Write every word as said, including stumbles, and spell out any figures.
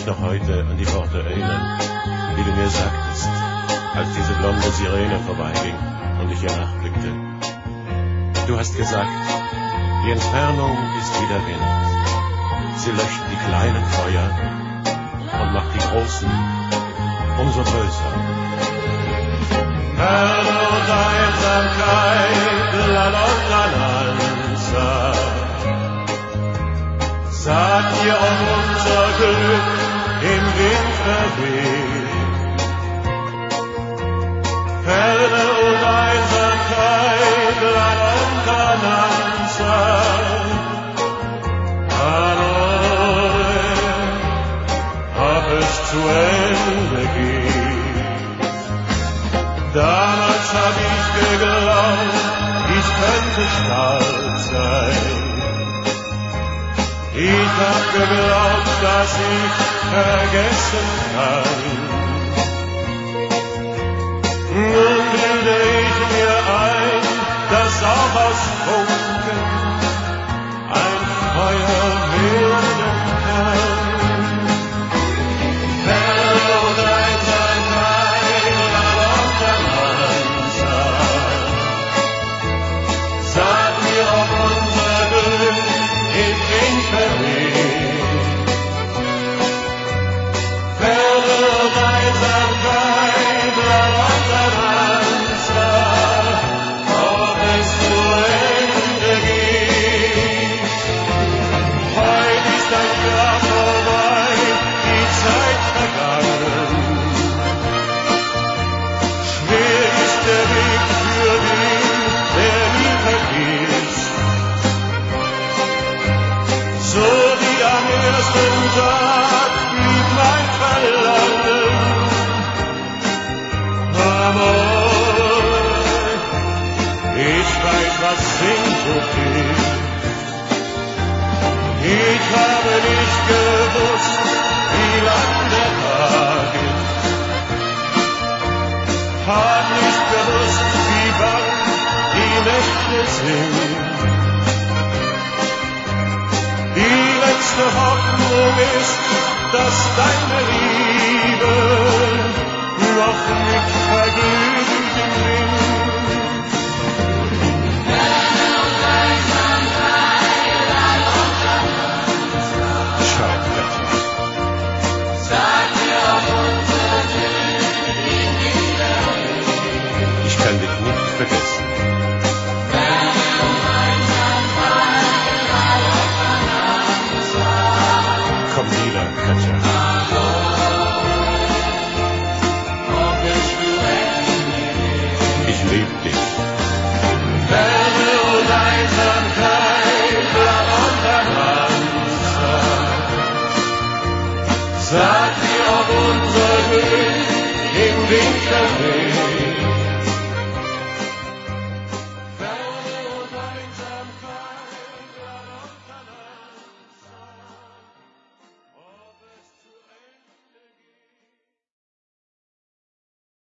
noch heute an die Worte erinnern, die du mir sagtest, als diese blonde Sirene vorbeiging und ich ihr nachblickte. Du hast gesagt, die Entfernung ist wie der Wind. Sie löscht die kleinen Feuer und macht die großen umso größer. Ferne und Einsamkeit, la Lontananza, sagt ihr, ob unser Glück im Wind verweht. Ferne und Einsamkeit, la Lontananza, allora, ob es zu Ende geht. Damals hab ich geglaubt, ich könnte stolz sein. Ich hab geglaubt, dass ich vergessen kann. Nun bilde ich mir ein, dass auch aus Funken ein Feuer werden kann. Ferne und Einsamkeit, la Lontananza, sag mir, ob unser Glück im Wind verweht. Ferne und Einsamkeit, la Lontananza, ob es zu Ende geht. Heut ist ein Jahr vorbei, die Zeit vergangen. Schwer ist der Weg für den, der nie vergisst. So wie am ersten Tag blieb mein Verlangen. Amor, ich weiß, was Sehnsucht ist. Ich habe nicht gewusst, wie lang der Tag ist. Hab nicht gewusst, wie bang die Nächte sind. Die letzte Hoffnung ist, dass deine Liebe noch nicht verglüht im Wind.